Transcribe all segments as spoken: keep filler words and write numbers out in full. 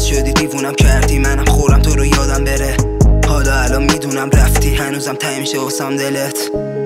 شدی دیوونم کردی، منم خورم تو رو یادم بره. حالا الان میدونم رفتی، هنوزم ته میشه واسم دلت.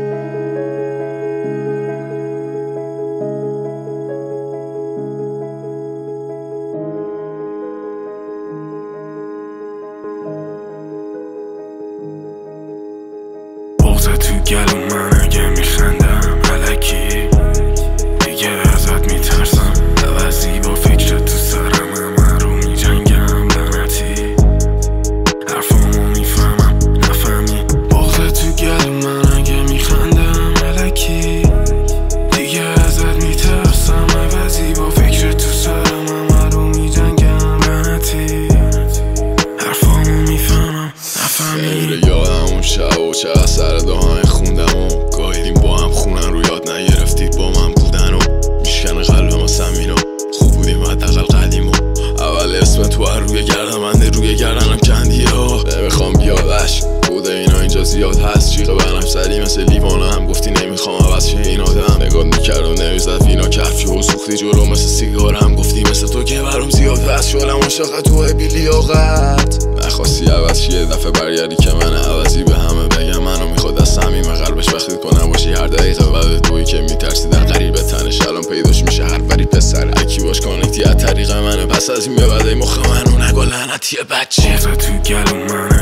بغضه تو گلوم من اگه میخندم الکی دیگه ازت میترسم، عوضی با فکر تو سرم همه رو میجنگم لعنتی حرفامو میفهمم نفهمی. بغضه تو گلوم من اگه میخندم الکی دیگه ازت میترسم، عوضی با فکر تو سرم همه رو میجنگم لعنتی حرفامو میفهمم نفهمی. یادم اون شب و چه اثر دهان خوندم و گاهیدیم با هم خونن رو یاد نگرفتید با من بودن و میشکن قلب ما سمینو خوب بودیم حداقل قدیم و اول اسم تو هر روی گردمنده روی گردنم کندیه ها نمیخوام بیادش بوده اینا اینجا زیاد هست جیغ بنم سری مثل لیوانه هم گفتی نمیخوام عوض شه این آدم نگاه میکرد و نمیزد وینا کفی و سوختی جلو مثل سیگار هم گفتی مثل تو که برام زیاد هست شدم عاشق تو بی لیاقت نخواستی عوض شی یه دفعه برگردی که من عوضی به همه بگم منو میخواد از صمیم قلبش وقتی کنم باشی هر دقیقه بعد تویی که میترسی در غریب تنش الان پیداش میشه هر وری پسر اکی باش کانکتی از طریق منه پس از این به بعد مخ منو نگو لعنتی بچه. بغضه تو گلوم من